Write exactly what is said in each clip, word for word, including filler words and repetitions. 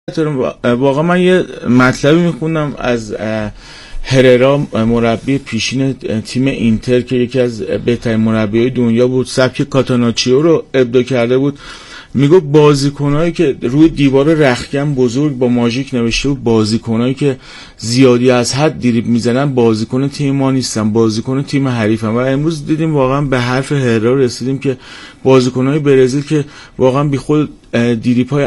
واقعا من یه مطلبی میخوندم از هررا، مربی پیشین تیم اینتر که یکی از بهترین مربیای دنیا بود، سبک کاتاناچیو رو ابداع کرده بود. میگفت بازیکنایی که روی دیوار رختکن بزرگ با ماژیک نوشته بود بازیکنایی که زیادی از حد دریبل میزنن بازیکن تیم ما نیستن، بازیکن تیم حریفن. و امروز دیدیم واقعا به حرف هررا رسیدیم که بازیکنای برزیل که واقعا بی خود دریبل‌های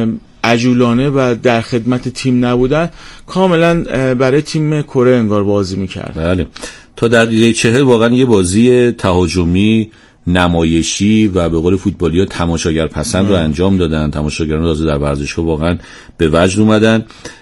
عجولانه و در خدمت تیم نبودن کاملا برای تیم کره انگار بازی میکرد. بله، تا در دقیقه چهل واقعا یه بازی تهاجمی نمایشی و به قول فوتبالی‌ها تماشاگر پسند رو انجام دادن. تماشاگران تازه در ورزشگاه واقعا به وجد اومدن،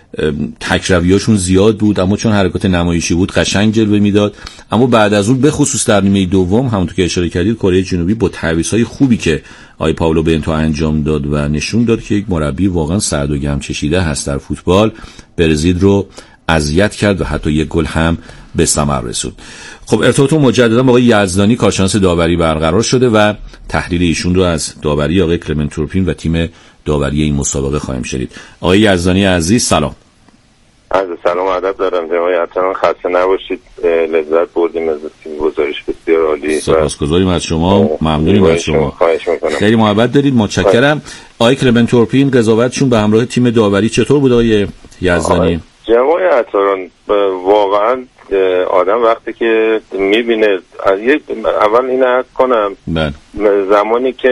تکرویاشون زیاد بود اما چون حرکات نمایشی بود قشنگ جلوه میداد. اما بعد از اون به خصوص در نیمه دوم همونطور که اشاره کردید کره جنوبی با تعویض‌های خوبی که آی پائولو بنتو انجام داد و نشون داد که یک مربی واقعا سرد و گرم چشیده هست در فوتبال، برزیل رو اذیت کرد و حتی یک گل هم به ثمر رسوند. خب ارتباط مجددا با آقای یزدانی کارشناس داوری برقرار شده و تحلیل ایشون رو از داوری آقای کلمنت تورپین و تیم داوری این مسابقه خواهیم شنید. آقای یزدانی عزیز سلام. عرض سلام و ادب دارم جناب حتما خسته نباشید. لذت بردیم از این گزارش بسیار عالی. سپاسگزاریم از شما، ممنونیم از شما. خیلی محبت دارید، متشکرم. آقای کلمنت تورپین قضاوتشون به همراه تیم داوری چطور بود آقای یزدانی؟ جناب عطاران واقعا آدم وقتی که میبینه اول این عرض کنم بله. زمانی که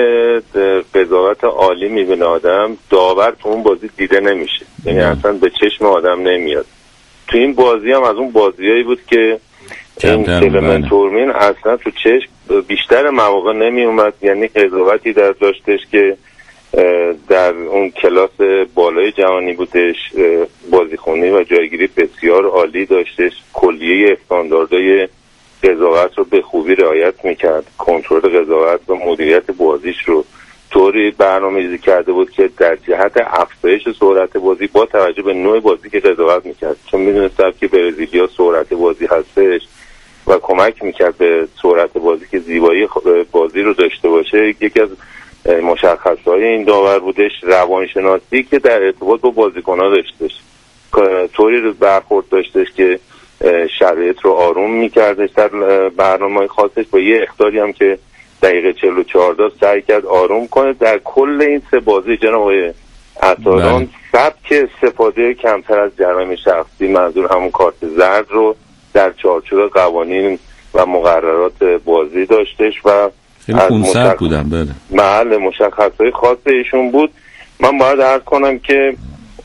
قضاوت عالی میبینه آدم داور تو اون بازی دیده نمیشه، یعنی اصلا به چشم آدم نمیاد. تو این بازی هم از اون بازیایی بود که این کلمنت تورپین اصلا تو چشم بیشتر مواقع نمیومد، یعنی قضاوتی در داشتش که در اون کلاس بالای جهانی بودش، بازیخونی و جایگیری بسیار عالی داشتش، کلیه استانداردهای قضاوت رو به خوبی رعایت میکرد، کنترل قضاوت و مدیریت بازیش رو طوری برنامه‌ریزی کرده بود که در جهت افزایش سرعت بازی با توجه به نوع بازی که قضاوت میکرد، چون میدونست که برزیلیا سرعت بازی هستش و کمک میکرد به سرعت بازی که زیبایی بازی رو داشته باشه. یکی از مشخصهای این داور بودش روانشناسی که در ارتباط با بازیکن‌ها داشتش، طوری رو برخورد داشتش که شرایط رو آروم می‌کردش در برنامه‌های خاصش، با یه اخطاری هم که دقیقه چهل و چهار داشت سعی کرد آروم کنه. در کل این سه بازی جناب آقای عطاران سبک استفاده کمتر از جرایم شخصی، منظور همون کارت زرد رو در چارچوب قوانین و مقررات بازی داشتش و خیلی خونسرد بودن. بله محل مشخصهای خاص ایشون بود. من باید عرض کنم که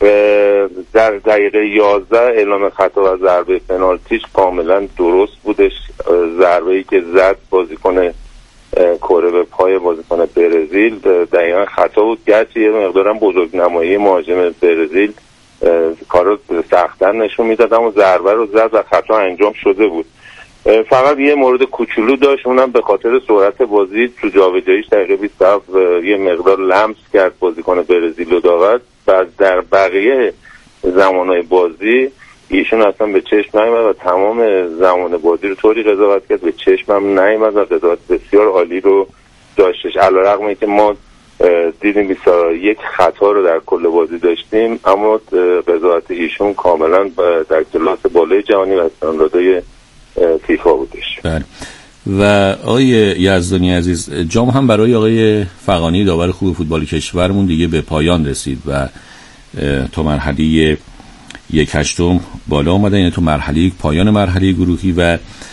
در دقیقه یازده اعلام خطا و ضربه پنالتیش کاملا درست بودش. ضربه‌ای که زد بازیکن کره به پای بازیکن برزیل دقیقا خطا بود، گرچه یه مقدارم بزرگنمایی مهاجم برزیل کارو سخت‌تر نشون میداد اما ضربه رو زد و خطا انجام شده بود. فقط یه مورد کوچولو داشت، اونم به خاطر سرعت بازی تو جابجاییش دقیقه بیست و هفت یه مقدار لمس کرد بازیکن برزیل و داور. بعد در بقیه زمانهای بازی ایشون اصلا به چشم نیامد و تمام زمان بازی رو طوری قضاوت کرد به چشم هم نیامد و قضاوت بسیار عالی رو داشتش، علیرغم اینکه ما دیدیم بیست و یک خطا رو در کل بازی داشتیم اما قضاوت ایشون کاملا در کلاس بالای جهانی و استانداردهای فیفا بودش. بله. و آقای یزدانی عزیز، جام هم برای آقای فغانی داور خوب فوتبال کشورمون دیگه به پایان رسید و تو مرحله یک هشتم بالا آمدن، یعنی تو مرحله پایان مرحله گروهی و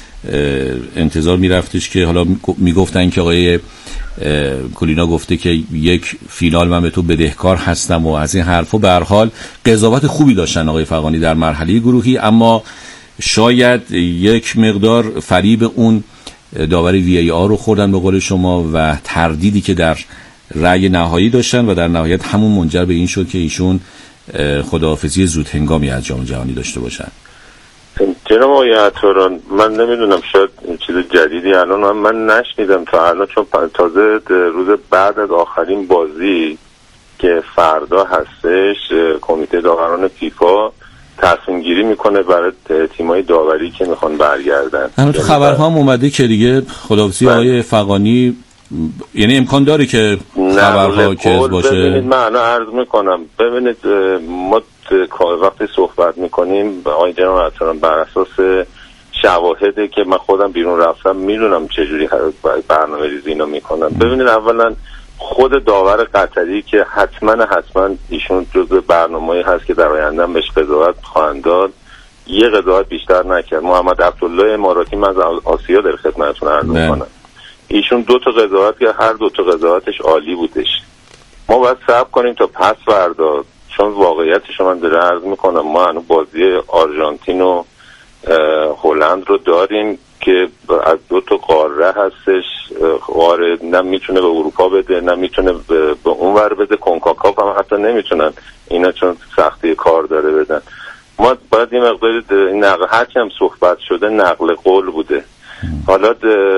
انتظار میرفتش که حالا میگفتن که آقای کولینا گفته که یک فینال من به تو بدهکار هستم و از این حرفا. به هر حال قضاوت خوبی داشتن آقای فغانی در مرحله گروهی، اما شاید یک مقدار فریب اون داوری وی ای آر رو خوردن به قول شما و تردیدی که در رأی نهایی داشتن و در نهایت همون منجر به این شد که ایشون خداحافظی زود هنگامی از جام جهانی داشته باشن. جناب آقای عطاران من نمیدونم شاید چیز جدیدی الان من, من نشنیدم تا الان، چون تازه روز بعد از آخرین بازی که فردا هستش کمیته داوران فیفا تصمیم گیری میکنه برای تیمای داوری که میخوان برگردن. همون تو خبرها هم اومده که دیگه خداحافظی آقای فغانی یعنی امکان داره که خبرها کذب باشه؟ ببینید من الان عرض میکنم، ببینید ما وقتی صحبت میکنیم آقای جناب احترام بر اساس شواهده که من خودم بیرون رفتم میدونم چجوری برنامه ریزی اینا میکنن. ببینید اولا خود داور قطری که حتما حتما ایشون جزء برنامه‌ای هست که در آینده هم بهش قضاوت خواهند داد، یه قضاوت بیشتر نکرد. محمد عبدالله اماراتی من از آسیا در خدمتتون عرض میکنم، ایشون دو تا قضاوت که هر دو تا قضاوتش عالی بودش. ما باید صبر کنیم تا پس فردا، چون واقعیتش من داره عرض میکنم ما هنوز بازی آرژانتین و هلند رو داریم که از دو تا قاره هستش، قاره نه میتونه به اروپا بده نه میتونه به, به اون ور بده، کنکاکاف هم حتی نمیتونن اینا چون سختی کار داره بدن. ما باید این مقداری نقل هرچی هم صحبت شده نقل قول بوده. حالا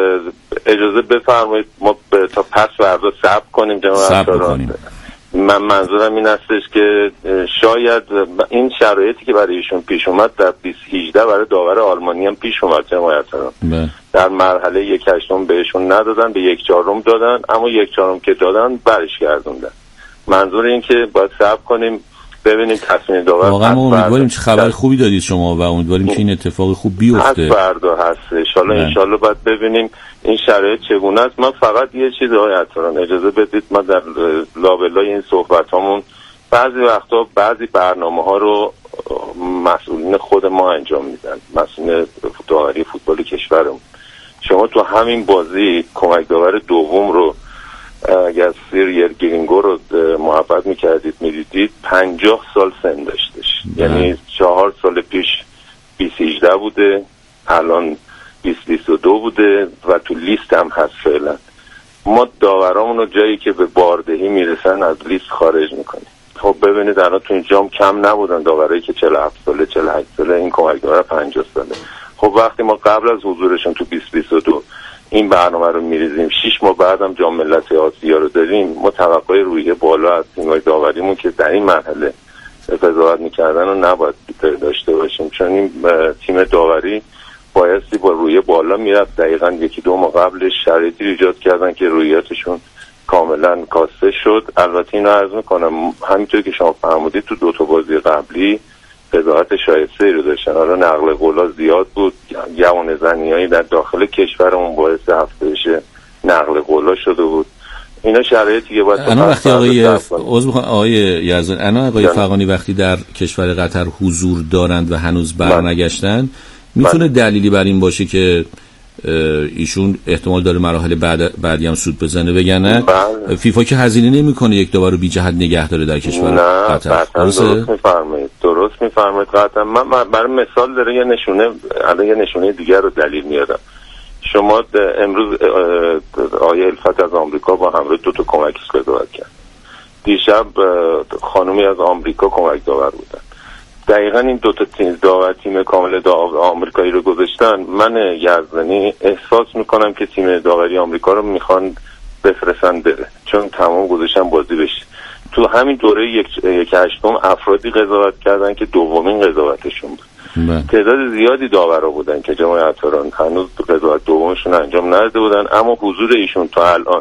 اجازه بفرمایید ما تا پس فردا صبر کنیم جناب احترام. من منظورم این هستش که شاید این شرایطی که برای ایشون پیش اومد در بیست هجده برای داور آلمانی هم پیش اومد جناب احترام. در مرحله یک هشتم بهشون ندادن، به یک چهارم دادن، اما یک چهارم که دادن برش گردوندن. منظور این که باید صبر کنیم ببینیم تصمیم داور. واقعا ما امیدواریم چه خبر خوبی دادید شما و امیدواریم که این اتفاق خوب بیفته. از فردا هست ان شاءالله ان شاءالله باید ببینیم این شرایط چگونه است. من فقط یه چیز آقای عطاران اجازه بدید، ما در لابلای این صحبتامون بعضی وقتا بعضی برنامه‌ها رو مسئولین خود ما انجام میدن، مسئولین داوری فوتبال کشورمون. شما تو همین بازی کمک داور دوم رو اگر سیر یرگینگو رو محبت میکردید میدیدید پنجاه سال سن داشتش، یعنی چهار سال پیش بیست هجده بوده، الان بیست بیست و دو بوده و تو لیست هم هست فعلا. ما داورامون رو جایی که به باردهی میرسن از لیست خارج میکنیم. خب ببینید الان تو این جام کم نبودن داورایی که چهل و هفت ساله چهل و هشت ساله، این کمک داور پنجاه ساله. خب وقتی ما قبل از حضورشون تو بیست بیست و دو این برنامه رو میریزیم، شش ماه بعدم جام ملت آسیا رو داریم، ما توقع روحیه بالا از تیم‌های داوریمون که در این مرحله قضاوت میکردن رو نباید داشته باشیم، چون این تیم داوری بایستی با روحیه بالا میرفت. دقیقاً یکی دو ماه قبلش شرایطی ایجاد کردن که روحیاتشون کاملا کاسته شد. البته اینو عرض میکنم همینطور که شما فرمودید تو دو تا بازی قبلی قضاوت شایسته رو داشتن. حالا نقل قولا زیاد بود، گون زنیایی در داخل کشورمون باعث افزایش نقل قولا شده بود. اینا شرایطی که باید انا وقتی آقای عضو آقای یزدانی انا آقای فغانی وقتی در کشور قطر حضور دارند و هنوز برنگشتن، میتونه دلیلی بر این باشه که ایشون احتمال داره مراحل بعد بعدی هم سود بزنه بگن فیفا که هزینه نمیکنه یک داور رو بی جهت نگه داره در کشور قطر؟ درست میفرمایید، درست میفرمایید. قطعا من برای مثال داره یه نشونه الان یه نشونه دیگر رو دلیل میارم. شما امروز آیه الفت از آمریکا با همراه دو تا کمکش قضاوت کرد. دیشب خانومی از آمریکا کمک داور بودن. دقیقا این دو تا تیم داور تیم کامل داور آمریکایی رو گذاشتن. من یزدانی احساس میکنم که تیم داوری آمریکا رو میخوان بفرستن بره، چون تمام گذاشتن بازی بشه. تو همین دوره یک یک هشتم افرادی قضاوت کردن که دومین قضاوتشون بود. تعداد زیادی داورا بودن که جماعت عطاران هنوز قضاوت دومشون انجام نداده بودن، اما حضور ایشون تا الان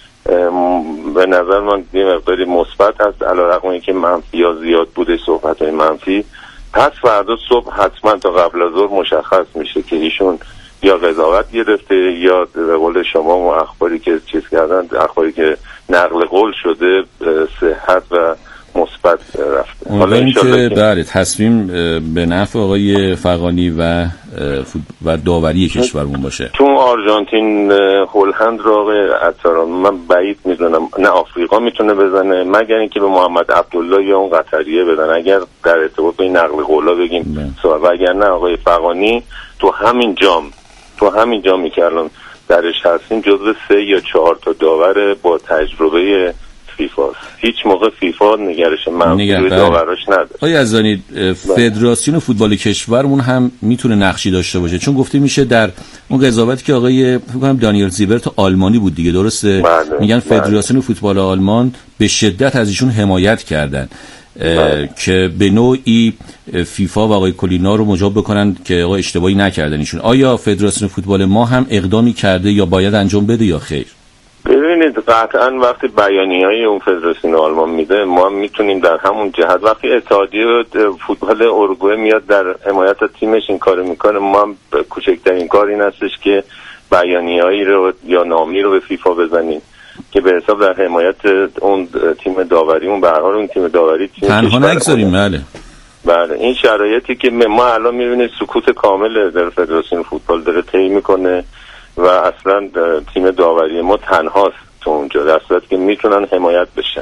به نظر من یه مقداری مثبت هست، علیرغم اینکه منفی یا زیاد بوده صحبت‌های منفی. پس فردا صبح حتما تا قبل از ظهر مشخص میشه که ایشون یا قضاوت گرفته یا به قول شما و اخباری که چیز کردن، اخباری که نقل قول شده صحت و مثبت رفته. حالا اینکه بله تصمیم به نفع آقای فغانی و و داوری کشورمون باشه. تو آرژانتین هلند رو آقای عطاران من بعید میدونم، نه آفریقا میتونه بزنه مگر اینکه به محمد عبدالله یا اون قطریه بدن، اگر در ارتباط با این نقل قولا بگیم سوال. و اگر نه آقای فغانی تو همین جام تو همین جامی که الان درش هستیم جزو سه یا چهار تا داور با تجربه فیفا. هیچ موقع فیفا نگرش منفی روی داوراش نداره. آقای یزدانی فدراسیون فوتبال کشورمون هم میتونه نقشی داشته باشه، چون گفته میشه در اون قضاوتی که آقای فکر کنم دانیل زیبرت آلمانی بود دیگه، درسته؟ بله. میگن فدراسیون فوتبال آلمان به شدت از ایشون حمایت کردن که به نوعی فیفا و آقای کلینا رو مجاب بکنن که آقا اشتباهی نکردن ایشون. آیا فدراسیون فوتبال ما هم اقدامی کرده یا باید انجام بده یا خیر؟ ببینید قطعا وقتی بیانیه‌های اون فدراسیون آلمان میده ما میتونیم در همون جهت، وقتی اتحادیه فوتبال اروگوئه میاد در حمایت تیمش این کارو میکنه، ما هم کوچکترین کار این هستش که بیانیه‌ای رو یا نامی رو به فیفا بزنیم که به حساب در حمایت اون تیم داوریمون، به هر حال اون تیم داوری تیم تنها نگذاریم. بله بله این شرایطی که ما الان میبینید سکوت کامل در فدراسیون فوتبال داره طی میکنه و اصلا تیم داوری ما تنهاست تو اونجا، در صورتی که میتونن حمایت بشن.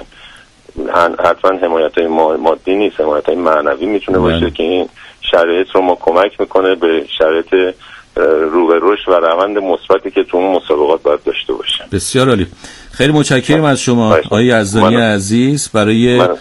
حتما حمایت مادی نیست، حمایت معنوی میتونه باشه که این شرایط رو ما کمک میکنه به شرایط رو به رشد و روند مثبتی که تو اون مسابقات باید داشته باشه. بسیار عالی، خیلی متشکرم از شما آقای یزدانی عزیز برای من.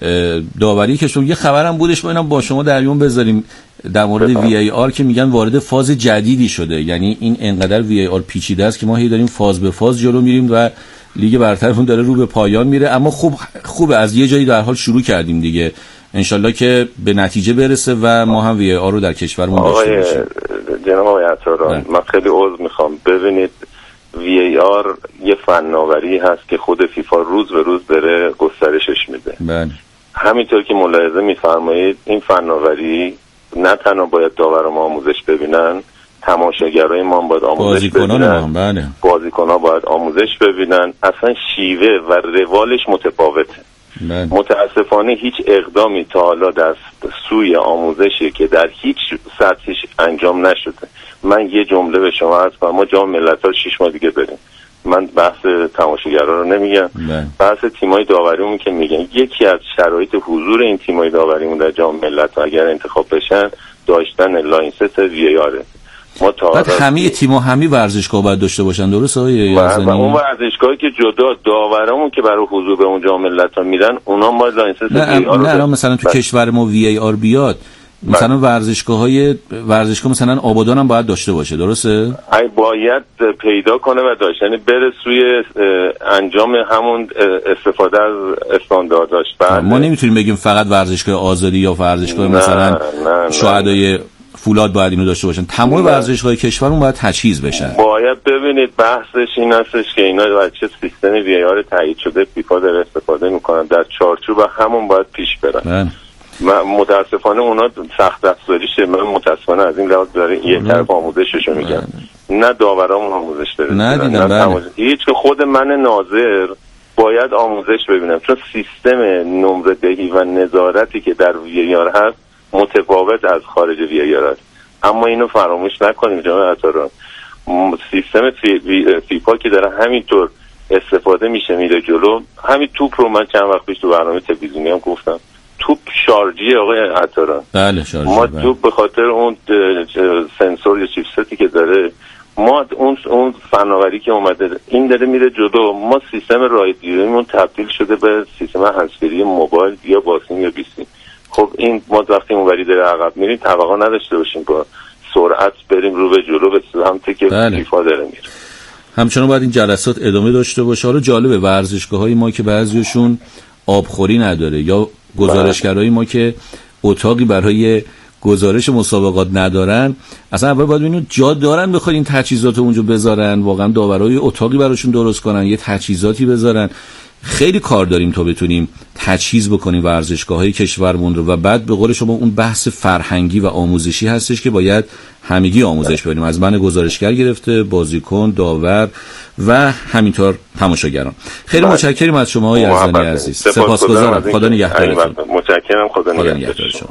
داوری که شما. یه خبرم بودش ما با شما در میون بذاریم در مورد وی ای آر که میگن وارد فاز جدیدی شده، یعنی این انقدر وی ای آر پیچیده است که ما هی داریم فاز به فاز جلو میریم و لیگ برترمون داره رو به پایان میره، اما خوب خوبه از یه جایی در حال شروع کردیم دیگه، انشالله که به نتیجه برسه و ما هم وی ای آر رو در کشورمون داشته باشیم. جناب آقای عطاران من خیلی عذر میخوام، ببینید وی ای آر یه فناوری هست که خود فیفا روز به روز داره گسترشش میده. بله. همینطور که ملاحظه میفرمایید این فناوری نه تنها باید داوران آموزش ببینن، تماشاگرای ما باید آموزش ببینن، بله. بازیکن‌ها باید آموزش ببینن، اصلا شیوه و روالش متفاوته. بله. متاسفانه هیچ اقدامی تا حالا در سوی آموزشی که در هیچ سطحش انجام نشده. من یه جمله به شما عرض کنم، ما جام ملت‌ها شش ماه دیگه بریم، من بحث تماشاگرا رو نمیگم، بحث تیمای داوریمون که میگن یکی از شرایط حضور این تیمای داوریمون در جام ملت‌ها اگر انتخاب بشن داشتن لاینست وی ای آر. ما تا بعد همه تیم‌ها همه ورزشگاه باید داشته باشن، درسته آقای یزدانی؟ و اون ورزشگاهی که جدا داورامون که برای حضور به اون جام ملت‌ها میرن اونا ما لاینست وی ای آر. نه نه مثلا تو کشور ما وی ای آر بیاد مثلا ورزشگاه‌های ورزشگاه مثلا آبادان هم باید داشته باشه، درسته؟ ای باید پیدا کنه و داشته، یعنی بره سوی انجام همون استفاده از استاندارداش. ما نمیتونیم بگیم فقط ورزشگاه آزادی یا ورزشگاه مثلا شهدای فولاد باید اینو داشته باشن، تمام ورزشگاه کشورمون باید تجهیز بشن. باید ببینید بحثش این هستش که اینا باید چه سیستم وی ای آر تایید شده فیفا داره استفاده میکنن، در چارچوب همون باید پیش برن. من متاسفانه اونا سخت افزاریشه، من متاسفانه از این لحاظ داره یه طرف آموزششو میگم، نه داورامون آموزش داره، نه دیدم بله. هیچ که خود من ناظر باید آموزش ببینم، چون سیستم نمره دهی و نظارتی که در وی ای آر هست متفاوت از خارج وی ای آر هست. اما اینو فراموش نکنیم جناب عطاران، سیستم فیفا که داره همینطور استفاده میشه میره جلو. همین توپ رو من چند وقت پیش تو برنامه تلویزیونی هم گفتم، توپ شارژی آقای عطاران. بله شارژی. ما توپ به خاطر اون سنسور یا چیپستی که داره، ما اون اون فناوری که اومده این داره میره جلو، ما سیستم رایگیریمون تبدیل شده به سیستم هندزفری موبایل یا باسیم یا بیسیم. خب این ما وقتی اونوری داره عقب میریم توقع نداشته باشیم با سرعت بریم رو به جلو به سمتی که بله. فیفا داره میره. همچنان باید این جلسات ادامه داشته باشه. حالا جالبه ورزشگاه‌های ما که بعضیشون آبخوری نداره یا گزارشگرای ما که اتاقی برای گزارش مسابقات ندارن، اصلا اول باید اینو جا دارن بخواد این تجهیزات اونجا بذارن، واقعا داورای اتاقی براشون درست کنن، یه تجهیزاتی بذارن. خیلی کار داریم تا بتونیم تجهیز بکنیم ورزشگاه‌های کشورمون رو و بعد به قول شما اون بحث فرهنگی و آموزشی هستش که باید همگی آموزش ببینیم، از من گزارشگر گرفته بازیکن، داور و همینطور تماشاگران. خیلی متشکرم از شما آقای یزدانی عزیز. سپاسگزارم. خدا نگهدارتون. متشکرم. خدا نگهدار شما.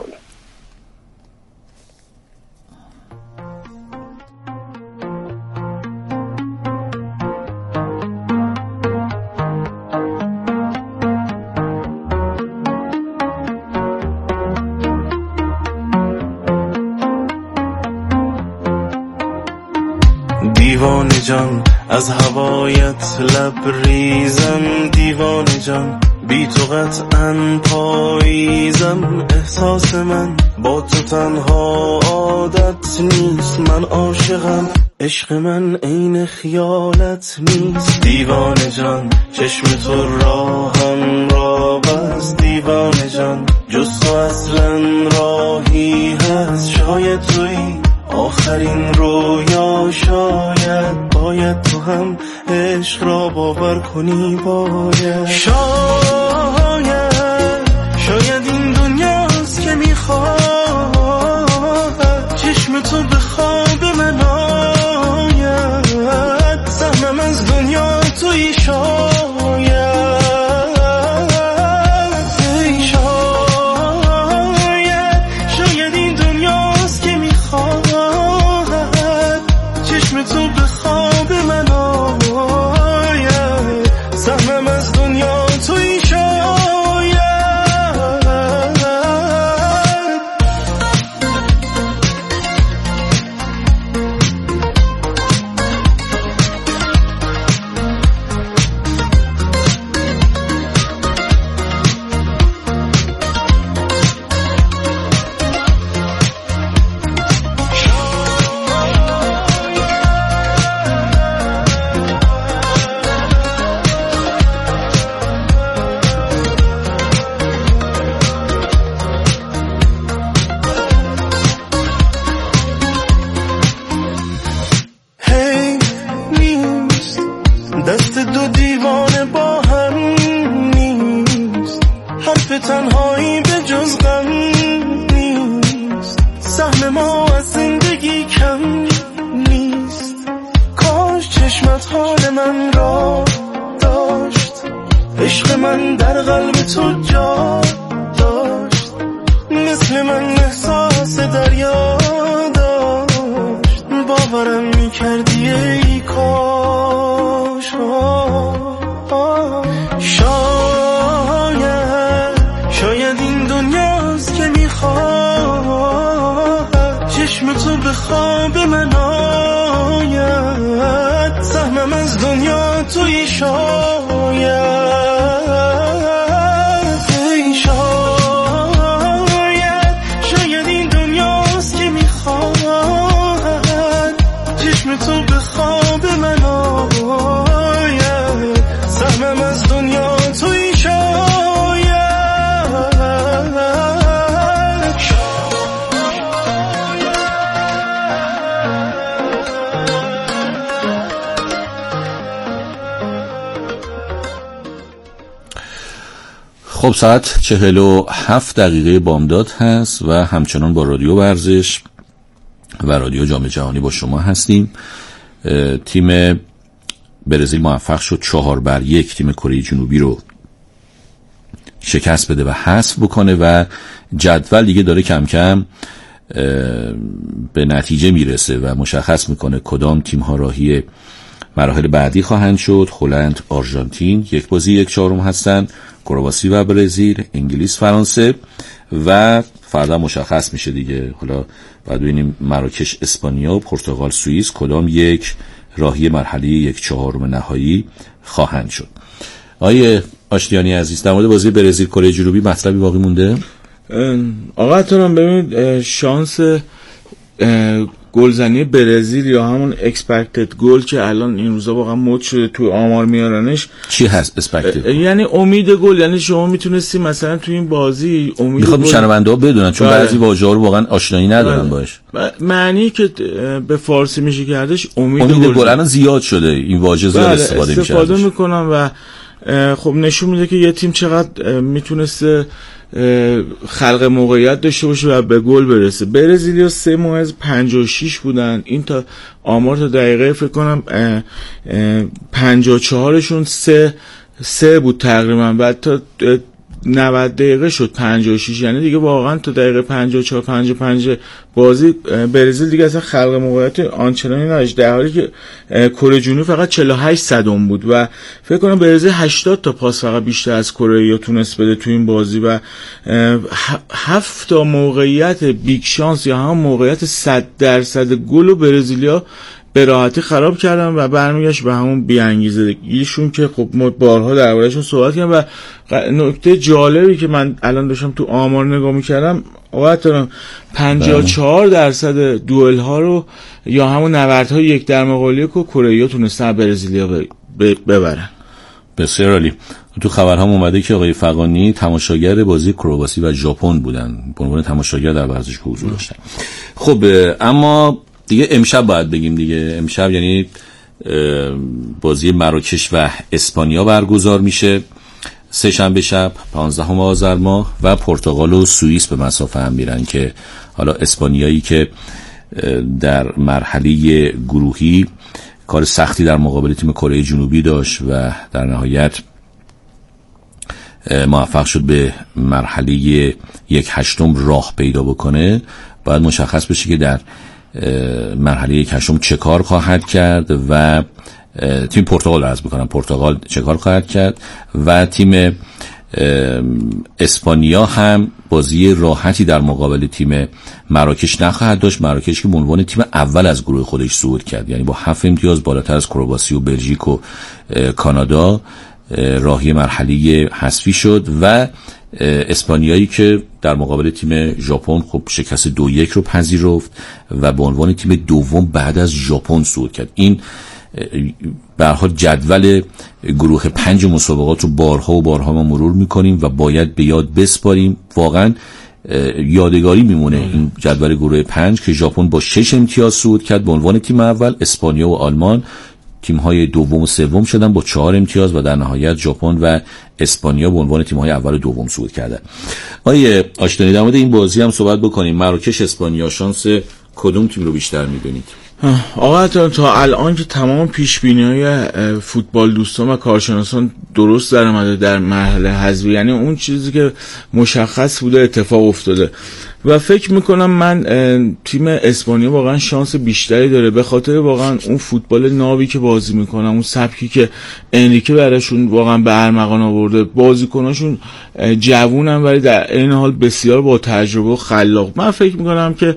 دیوانه جان از هوایت لبریزم، دیوانه جان بی تو قطعاً پاییزم. احساس من با تو تنها عادت نیست، من عاشقم، عشق من عین خیالت نیست. دیوانه جان چشم تو راهم را بس، دیوانه جان جز تو اصلا راهی هست، شاید تویی آخرین رویا شاید باید تو هم عشق را باور کنی باید شاید شاید این دنیاست که میخواد چشم تو به خواب من آید سهمم از دنیا توی شاید تنهایی به جز غم نیست سهم ما از زندگی کم نیست کاش چشمت حال من را داشت عشق من در قلب تو جا داشت مثل من احساس دریا داشت باورم میکردی ای کاش شاید این دنیاست که میخواد چشم تو به خواب من آید سهمم از دنیا توی شاید ای شاید شاید این دنیاست که میخواد چشم تو به خواب من آید سهمم از دنیا توی شاید خب ساعت چهل و هفت دقیقه بامداد هست و همچنان با رادیو ورزش و رادیو جام جهانی با شما هستیم. تیم برزیل موفق شد چهار بر یک تیم کره جنوبی رو شکست بده و حذف بکنه و جدول دیگه داره کم کم به نتیجه میرسه و مشخص میکنه کدام تیم ها راهی مراحل بعدی خواهند شد. هلند، آرژانتین یک بازی یک چهارم هستن، کرواسی و برزیل، انگلیس، فرانسه و فردا مشخص میشه دیگه. حالا بعد ببینیم مراکش، اسپانیا و پرتغال، سوئیس کدام یک راهی مرحله یک چهارم نهایی خواهند شد. آیه آشتیانی عزیز، در مورد بازی برزیل کره جنوبی مطلبی باقی مونده؟ آقا اترام ببینید شانس گلزنی برزیل یا همون expected گل که الان این روزا واقعا مد شده توی آمار میارنش چی هست expected؟ یعنی امید گل، یعنی شما میتونستی مثلا توی این بازی امید میخوام شنونده‌ها بدونن چون بعضی واژه‌ها رو واقعا آشنایی ندارن باش. معنی که به فارسی میشه کردش امید, امید گل. گل الان زیاد شده، این واژه زیاد استفاده میشه. استفاده میکنن و خب نشون میده که یه تیم چقدر میتونسته خلق موقعیت داشته باشه و به گل برسه. برزیلیا سه موز پنجاه و شش بودن، این تا آمار تا دقیقه فکر کنم پنجاه و چهارشون سه سه بود تقریبا، بعد تا نود دقیقه شد پنجاه و شش، یعنی دیگه واقعا تا دقیقه پنجاه و چهار پنجاه و پنج بازی برزیل دیگه اصلا خلق موقعیت آنچنانی نداشت، در حالی که کره جنوبی فقط چهل و هشت صدم بود و فکر کنم برزیل هشتاد تا پاس فقط بیشتر از کره یا تونست بده تو این بازی و هفت تا موقعیت بیگ شانس یا هم موقعیت صد درصد گل و برزیلیا به راحتی خراب کردن و برمیگشت به همون بی‌انگیزگیشون که خب ما بارها درباره‌شون صحبت کردیم. و نکته جالبی که من الان داشتم تو آمار نگاه می‌کردم، واقعا پنجاه و چهار درصد دوئل ها رو یا همون نبردهای یک در مقابل یک و کره تونستن برزیلیا ببرن. بسیار عالی. تو خبرها اومده که آقای فغانی تماشاگر بازی کرواسی و ژاپن بودن، به عنوان تماشاگر در ورزشگاه حضور داشتن. خب اما دیگه امشب باید بگیم دیگه، امشب یعنی بازی مراکش و اسپانیا برگزار میشه سه شنبه شب پانزدهم آذر ماه و پرتغال و سوئیس به مسافه هم میرن که حالا اسپانیایی که در مرحله گروهی کار سختی در مقابل تیم کره جنوبی داشت و در نهایت موفق شد به مرحله یک هشتم راه پیدا بکنه، باید مشخص بشه که در مرحله یک هشتم چه کار خواهد کرد و تیم پرتغال عرض میکنم پرتغال چه کار خواهد کرد و تیم اسپانیا هم بازی راحتی در مقابل تیم مراکش نخواهد داشت. مراکش که به عنوان تیم اول از گروه خودش صعود کرد، یعنی با هفت امتیاز بالاتر از کرواسی و بلژیک و کانادا راهی مرحله حذفی شد و اسپانیایی که در مقابل تیم ژاپن خب شکست دو یک رو پذیرفت و به عنوان تیم دوم بعد از ژاپن صعود کرد. این به هر حال جدول گروه پنج مسابقات رو بارها و بارها ما مرور میکنیم و باید به یاد بسپاریم، واقعا یادگاری میمونه این جدول گروه پنج که ژاپن با شش امتیاز صعود کرد به عنوان تیم اول، اسپانیا و آلمان تیم‌های دوم و سوم شدن با چهار امتیاز و در نهایت ژاپن و اسپانیا به عنوان تیم‌های اول و دوم صعود کردن. آیه آشتانی در مورد این بازی هم صحبت بکنیم. مراکش اسپانیا، شانس کدوم تیم رو بیشتر می‌دونید؟ آقا تا الان که تمام پیش‌بینی‌های فوتبال دوستان و کارشناسان درست در اومده در مرحله حذفی، یعنی اون چیزی که مشخص بوده اتفاق افتاده و فکر میکنم من تیم اسپانیا واقعا شانس بیشتری داره به خاطر واقعا اون فوتبال ناوی که بازی میکنن، اون سبکی که انریکه براشون واقعا به ارمغان آورده، بازیکناشون جوونن ولی در این حال بسیار با تجربه و خلاق. من فکر میکنم که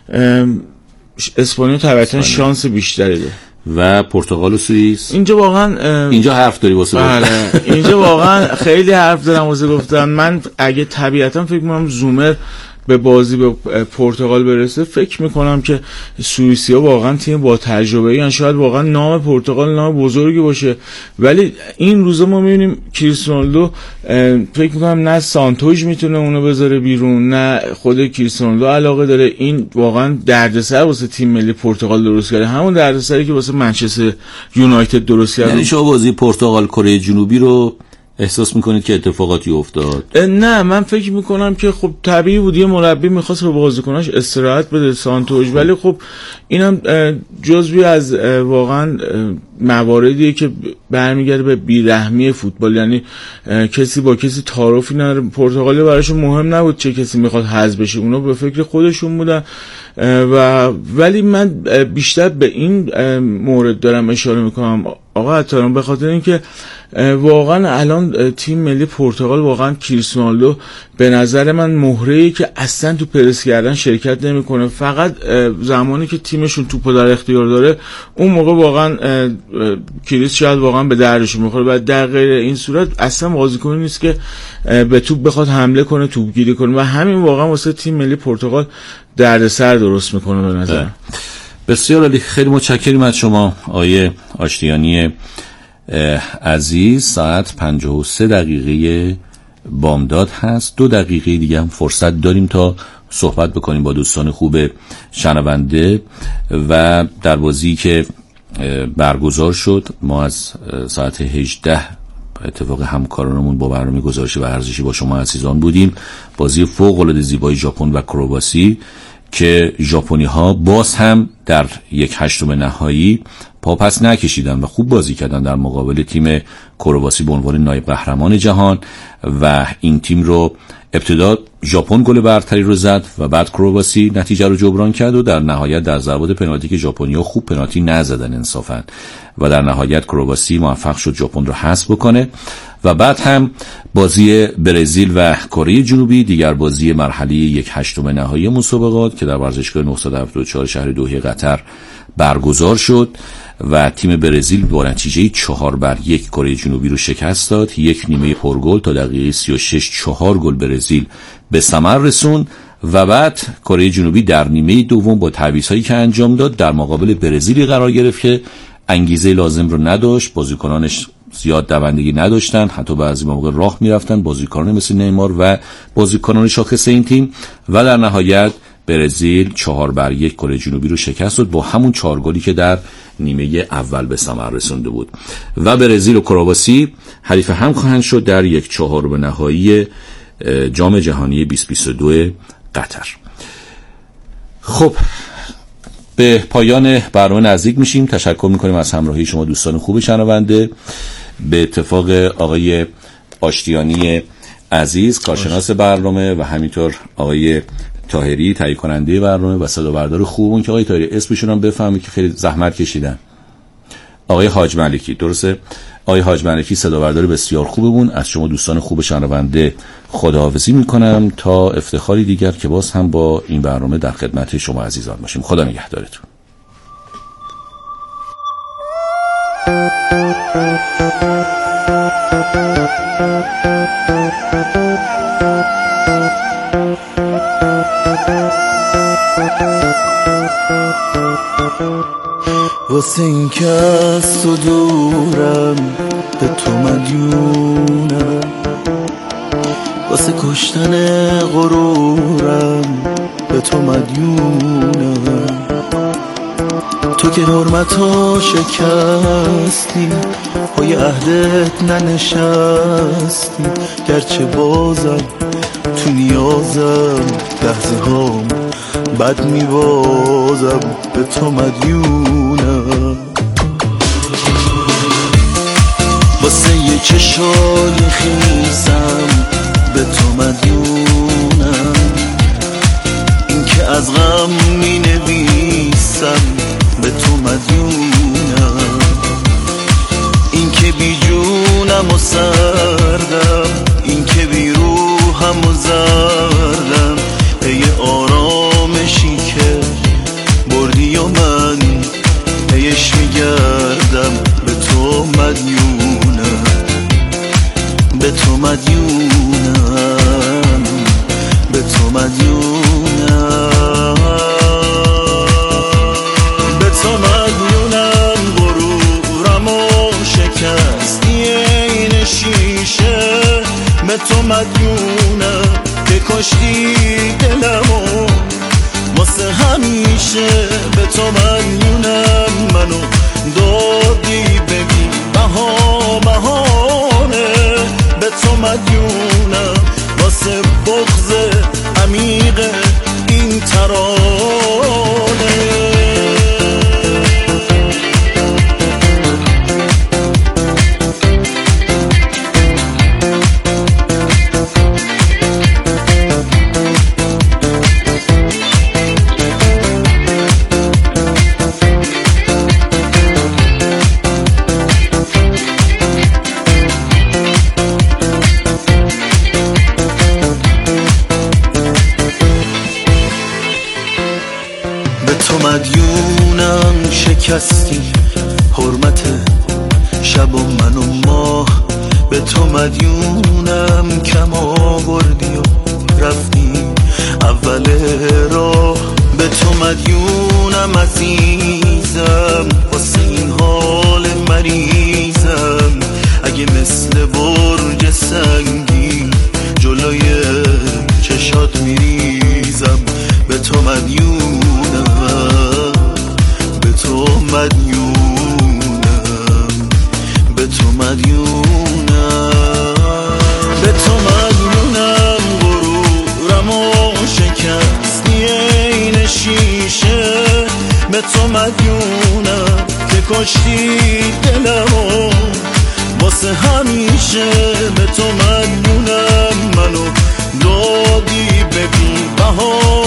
اسپانیا طبعا شانس بیشتری داره. و پرتغال و سوئیس اینجا واقعا اینجا حرف داری واسه بله اینجا واقعا خیلی حرف دارم واسه گفتن. من اگه طبیعتا فکر میکنم زومر به بازی به پرتغال برسه، فکر میکنم که سوئیسیا واقعا تیم با تجربه ای، یعنی شاید واقعا نام پرتغال نام بزرگی باشه ولی این روزا ما میبینیم کریستیانو فکر میکنم نه سانتوش میتونه اونو بذاره بیرون نه خود کریستیانو علاقه داره. این واقعا دردسر واسه تیم ملی پرتغال درست کرده، همون دردسری که واسه منچستر یونایتد درست کرده. یعنی شما بازی پرتغال کره جنوبی رو احساس میکنید که اتفاقاتی افتاد؟ نه من فکر میکنم که خب طبیعی بود یه مربی میخواست به بازیکناش استراحت بده سانتوش، ولی خب اینم جزوی از واقعا مواردیه که برمیگرده به بیرحمی فوتبال، یعنی کسی با کسی تعارفی نداره. پرتغالی براشون مهم نبود چه کسی میخواد حذف بشه، اونا به فکر خودشون بودن و ولی من بیشتر به این مورد دارم اشاره میکنم آقا عطاران، به خاطر اینکه واقعا الان تیم ملی پرتغال واقعا کریستیانو به نظر من مهره‌ای که اصلا تو پرس کردن شرکت نمیکنه، فقط زمانی که تیمشون توپو در اختیار داره اون موقع واقعا کریس شاید واقعا به دردشون میخوره و در غیر این صورت اصلا بازیکنی نیست که به توپ بخواد حمله کنه توپگیری کنه و همین واقعا واسه تیم ملی پرتغال دردسر درست میکنه به نظر. بسیار عالی، خیلی متشکریم از شما آیه آشتیانی عزیز. ساعت پنجاه و سه دقیقه بامداد هست، دو دقیقه دیگه هم فرصت داریم تا صحبت بکنیم با دوستان خوب شنونده و در بازی که برگزار شد. ما از ساعت هجده اتفاق همکارانمون با برنامه گزارش ورزشی با شما عزیزان بودیم. بازی فوق العاده زیبای ژاپن و کرواسی که ژاپنی ها باز هم در یک هشتم نهایی پاپس نکشیدن و خوب بازی کردن در مقابل تیم کرواسی به عنوان نایب قهرمان جهان و این تیم رو ابتدا ژاپن گل برتری رو زد و بعد کرواسی نتیجه رو جبران کرد و در نهایت در ضربات پنالتی که ژاپنی‌ها خوب پنالتی نزدن انصافا و در نهایت کرواسی موفق شد ژاپن رو حذف بکنه و بعد هم بازی برزیل و کره جنوبی، دیگر بازی مرحله یک هشتم نهایی مسابقات که در ورزشگاه نهصد و هفتاد و چهار شهر دوحه قطر برگزار شد و تیم برزیل با نتیجه چهار بر یک کره جنوبی رو شکست داد. یک نیمه پرگل تا دقیقه سی و شش چهار گل برزیل به ثمر رسون و بعد کره جنوبی در نیمه دوم با تعویض‌هایی که انجام داد در مقابل برزیلی قرار گرفت که انگیزه لازم رو نداشت، بازیکنانش زیاد دوندگی نداشتن، حتی بعضی موقع راه میرفتن، بازیکنان مثل نیمار و بازیکنان شاخص این تیم و در نهایت برزیل چهار بر یک کره جنوبی رو شکست داد با همون چهار گلی که در نیمه اول به ثمر رسونده بود و برزیل و کرواسی حریف هم خواهند شد در یک چهارم نهایی جام جهانی بیست بیست و دو قطر. خب به پایان برنامه نزدیک میشیم. تشکر میکنیم از همراهی شما دوستان خوب شنونده. به اتفاق آقای آشتیانی عزیز کارشناس برنامه و همینطور آقای طاهری تهیه کننده برنامه و صدابردار خوبون که آقای طاهری اسمشون هم بفهمید که خیلی زحمت کشیدن. آقای حاج ملکی، درسته؟ آقای حاج ملکی صدابردار بسیار خوبمون. از شما دوستان خوب شنونده خداحافظی میکنم تا افتخاری دیگر که باز هم با این برنامه در خدمت شما عزیزان باشیم. خدا نگهدارتون. واسه این که از تو دورم به تو مدیونم، واسه کشتن غرورم به تو مدیونم. تو که حرمتو شکستی پای عهدت ننشستی، گرچه بازم تو نیازم لحظه هام بد میبازم به تو مدیونم. واسه یه چشای خیزم به تو مدیونم، این که از غم می نویسم به تو مدیونم، این که بی جونم و سردم، این که بی روحم و زردم، ای آرامشی که بردی و من پیش میگردم به تو مدیونم، به تو مدیونم، به تو مدیونم، به تو مدیونم. غرورم و شکستی این شیشه به تو مدیونم، که کشتی دلمو واسه همیشه به تو مدیونم. منو دادی ببین بها بهانه به تو مدیونم، واسه بغض عمیق این ترانه. مدیونم شکستی حرمت شب و من و ماه، به تو مدیونم کم آوردی و رفتی اول راه، به تو مدیونم عزیزم واسه این حال مریضم، اگه مثل برج سنگی جلوی چشات میریزم به تو مدیونم، به تو مدیونم، به تو مدیونم، به تو مدیونم. غرورم و شکستی این شیشه به تو مدیونم، که کشتی دلمو واسه همیشه به تو مدیونم. منو دادی ببین بها